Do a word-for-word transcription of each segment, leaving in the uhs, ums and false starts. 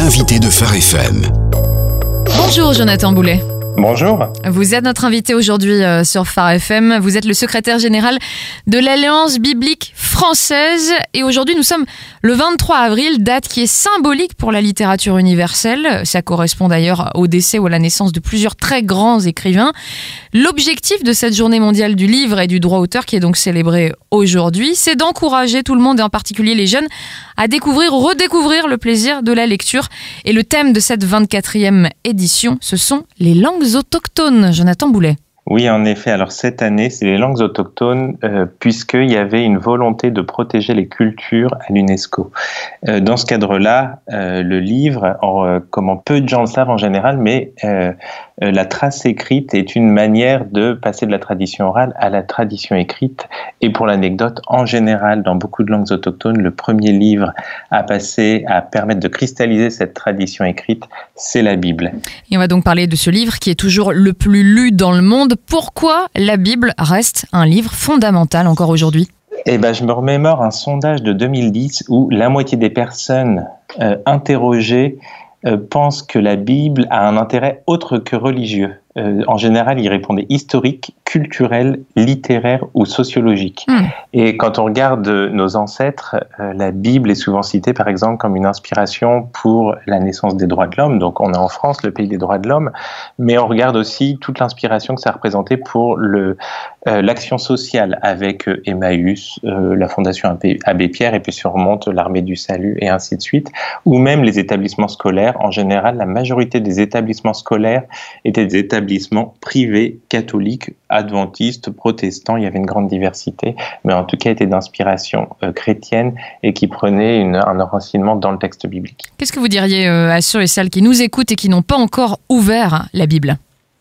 l'invité de Phare F M. Bonjour Jonathan Boulet. Bonjour. Vous êtes notre invité aujourd'hui euh, sur Phare F M. Vous êtes le secrétaire général de l'Alliance biblique française. Et aujourd'hui, nous sommes le vingt-trois avril, date qui est symbolique pour la littérature universelle. Ça correspond d'ailleurs au décès ou à la naissance de plusieurs très grands écrivains. L'objectif de cette journée mondiale du livre et du droit d'auteur, qui est donc célébrée aujourd'hui, c'est d'encourager tout le monde, et en particulier les jeunes, à découvrir ou redécouvrir le plaisir de la lecture. Et le thème de cette vingt-quatrième édition, ce sont les langues autochtones. Jonathan Boulet. Oui, en effet. Alors cette année, c'est les langues autochtones, euh, puisqu'il y avait une volonté de protéger les cultures à l'UNESCO. Euh, dans ce cadre-là, euh, le livre, en, euh, comment peu de gens le savent en général, mais euh, euh, la trace écrite est une manière de passer de la tradition orale à la tradition écrite. Et pour l'anecdote, en général, dans beaucoup de langues autochtones, le premier livre à passer, à permettre de cristalliser cette tradition écrite, c'est la Bible. Et on va donc parler de ce livre qui est toujours le plus lu dans le monde. Pourquoi la Bible reste un livre fondamental encore aujourd'hui ? Eh ben, je me remémore un sondage de deux mille dix où la moitié des personnes euh, interrogées euh, pensent que la Bible a un intérêt autre que religieux. Euh, en général, ils répondaient historique, culturel, littéraire ou sociologique. Mmh. Et quand on regarde nos ancêtres, euh, la Bible est souvent citée, par exemple, comme une inspiration pour la naissance des droits de l'homme. Donc, on est en France, le pays des droits de l'homme, mais on regarde aussi toute l'inspiration que ça représentait pour le, euh, l'action sociale avec euh, Emmaüs, euh, la Fondation Abbé Pierre, et puis si on remonte l'Armée du Salut, et ainsi de suite, ou même les établissements scolaires. En général, la majorité des établissements scolaires étaient des établissements privés, catholiques, adventistes, protestants. Il y avait une grande diversité, mais en tout cas étaient d'inspiration euh, chrétienne et qui prenaient une, un enracinement dans le texte biblique. Qu'est-ce que vous diriez euh, à ceux et celles qui nous écoutent et qui n'ont pas encore ouvert la Bible ?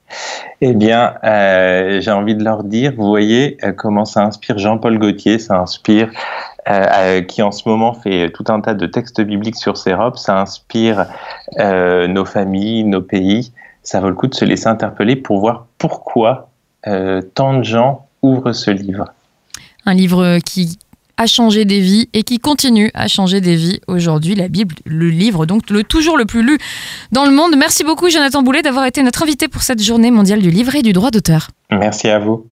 Eh bien, euh, j'ai envie de leur dire, vous voyez euh, comment ça inspire Jean-Paul Gaultier, ça inspire euh, euh, qui en ce moment fait tout un tas de textes bibliques sur ses robes, ça inspire euh, nos familles, nos pays. Ça vaut le coup de se laisser interpeller pour voir pourquoi euh, tant de gens ouvrent ce livre. Un livre qui a changé des vies et qui continue à changer des vies aujourd'hui. La Bible, le livre donc le toujours le plus lu dans le monde. Merci beaucoup Jonathan Boulet d'avoir été notre invité pour cette journée mondiale du livre et du droit d'auteur. Merci à vous.